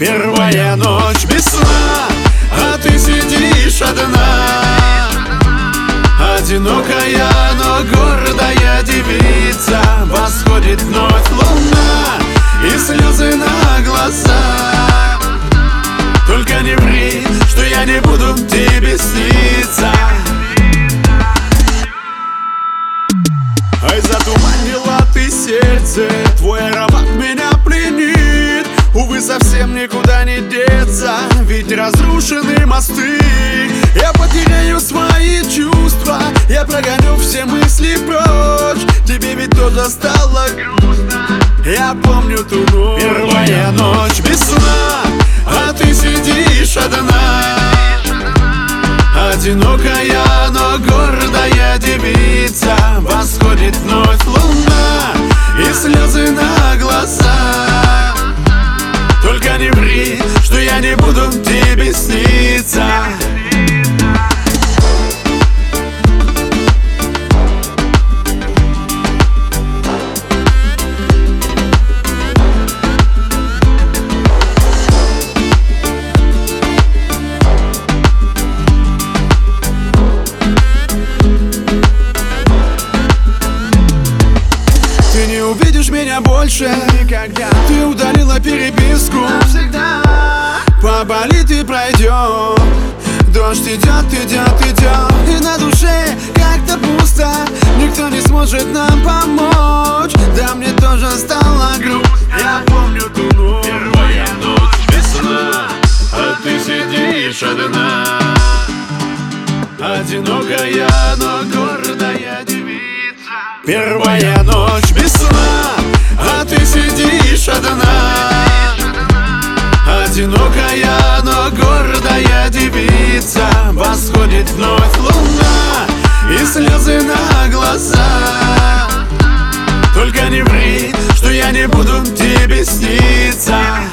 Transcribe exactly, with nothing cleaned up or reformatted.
Первая ночь без сна, а ты сидишь одна. Одинокая, но гордая девица. Восходит вновь луна и слезы на глазах. Только не ври, что я не буду тебе сниться. Ай, затуманила ты сердце, твой аромат меня пленит. Увы, совсем никуда не деться, ведь разрушены мосты. Я потеряю свои чувства, я прогоню все мысли прочь. Тебе ведь тоже стало грустно, я помню ту ночь. Первая ночь без сна, а ты сидишь одна. Одинокая, но гордая девица. Восходит вновь луна и слезы на глазах. Только не ври, что я не буду тебе сниться. Ты не увидишь меня больше никогда. Ты удалила переписку навсегда. Поболит и пройдет. Дождь идет, идет, идет. И на душе как-то пусто. Никто не сможет нам помочь. Да мне тоже стало грустно. Я помню ту ночь. Первая ночь без сна, а ты сидишь одна. Одинокая, но гордая девица. Первая ночь без сна, а ты сидишь одна. Одинокая, но гордая девица. Восходит вновь луна и слезы на глазах. Только не ври, что я не буду тебе сниться.